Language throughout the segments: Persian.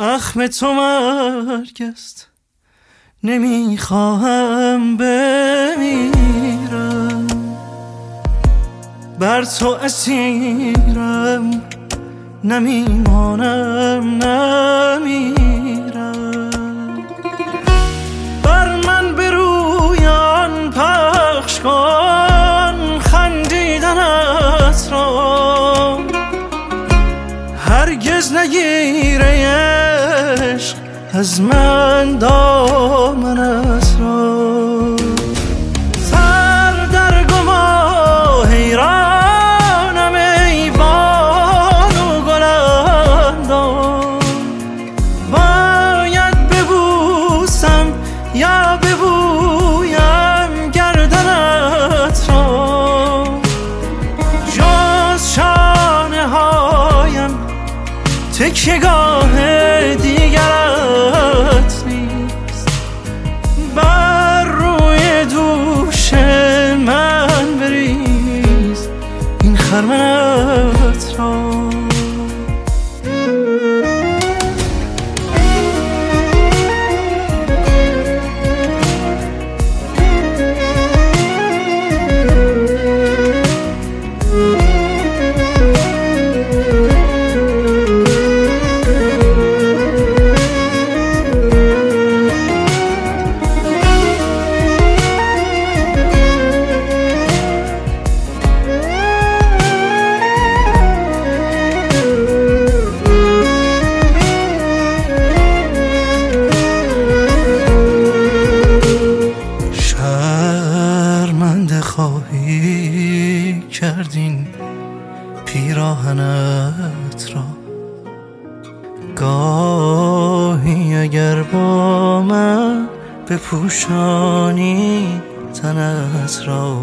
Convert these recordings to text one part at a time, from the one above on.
زخم تو مرگ است، نمیخواهم بمیرم، بر تو اسیرم، نمیمانم نمیرم. بر من برویان پخش کن خندیدنت را، هرگز نگیره عشق از من دامنت را. سر در گما حیرانم ای بانو گلندام، باید ببوسم یا ببویم گردنت را، جز شانه هایم تکیه‌گاه دیگرت نیست، بر روی دوش من بریز این خرمنت را. خواهی کردین پیراهنت را، گاهی اگر با من بپوشانی تنت را،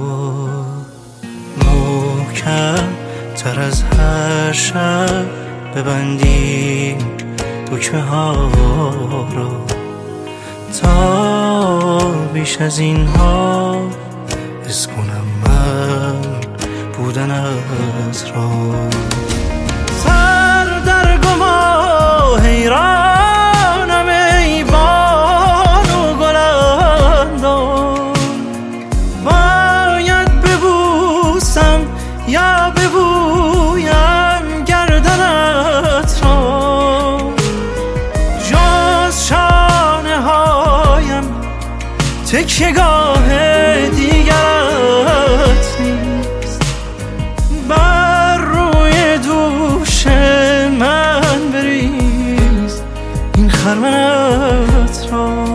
محکم تر از هر شب ببندی دکمه ها را، تا بیش از اینها حس کنم من بودنت را. سر در گما حیرانم ای بانو گلندام، باید ببوسم یا ببویم گردنت را، جز شانه هایم تکیه‌گاه دیگرت نیست، بر روی دوش من بریز این خرمنت را.